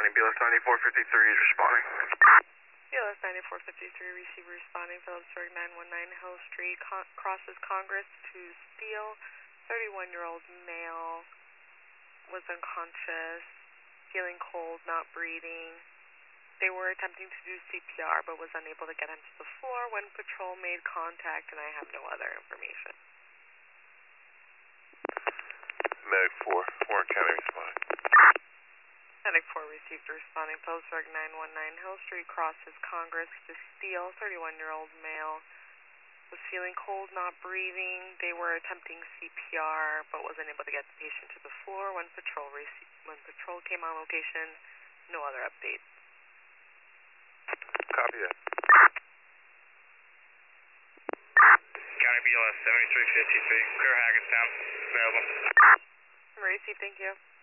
responding. BLS 9453 is responding. BLS 9453, receiver responding. Phillipsburg 919 Hill Street, crosses Congress to Steele. 31-year-old male was unconscious, feeling cold, not breathing. They were attempting to do CPR but was unable to get him to the floor when patrol made contact, and I have no other information. Medic 4, Warren County responding. Medic 4 received responding. Phillipsburg 919 Hill Street, crosses Congress to Steele. 31-year-old male was feeling cold, not breathing. They were attempting CPR but was unable to get the patient to the floor when patrol came on location. No other updates. Copy that. County BLS 7353, clear Hackettstown, available. Received, thank you.